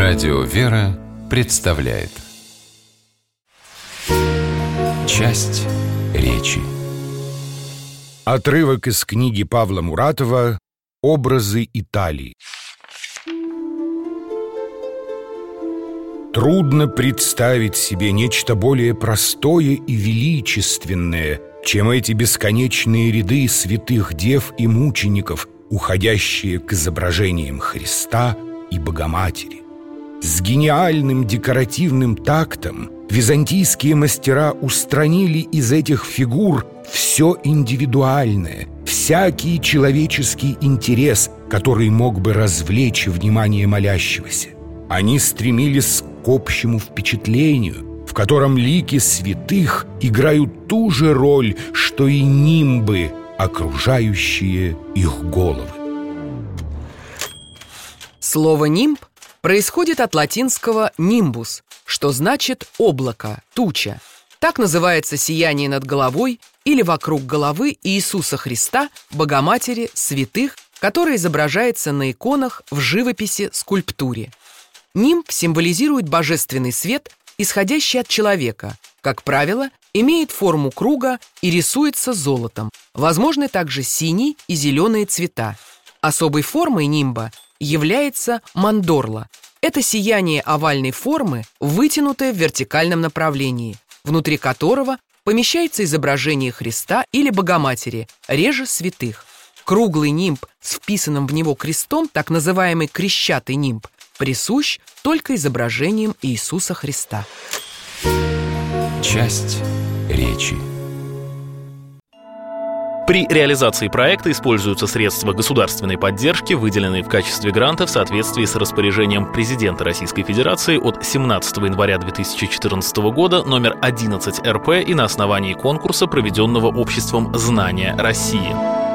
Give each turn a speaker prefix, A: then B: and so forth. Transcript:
A: Радио «Вера» представляет часть речи.
B: Отрывок из книги Павла Муратова «Образы Италии». Трудно представить себе нечто более простое и величественное, чем эти бесконечные ряды святых дев и мучеников, уходящие к изображениям Христа и Богоматери. С гениальным декоративным тактом византийские мастера устранили из этих фигур все индивидуальное, всякий человеческий интерес, который мог бы развлечь внимание молящегося. Они стремились к общему впечатлению, в котором лики святых играют ту же роль, что и нимбы, окружающие их головы.
C: Слово «нимб» происходит от латинского «нимбус», что значит «облако», «туча». Так называется сияние над головой или вокруг головы Иисуса Христа, Богоматери, святых, которое изображается на иконах, в живописи, скульптуре. Нимб символизирует божественный свет, исходящий от человека. Как правило, имеет форму круга и рисуется золотом. Возможны также синий и зеленые цвета. Особой формой нимба является мандорла. Это сияние овальной формы, вытянутое в вертикальном направлении, внутри которого помещается изображение Христа или Богоматери, реже святых. Круглый нимб с вписанным в него крестом, так называемый крещатый нимб, присущ только изображениям Иисуса Христа.
A: Часть речи.
D: При реализации проекта используются средства государственной поддержки, выделенные в качестве гранта в соответствии с распоряжением президента Российской Федерации от 17 января 2014 года номер 11 РП и на основании конкурса, проведенного Обществом знания России.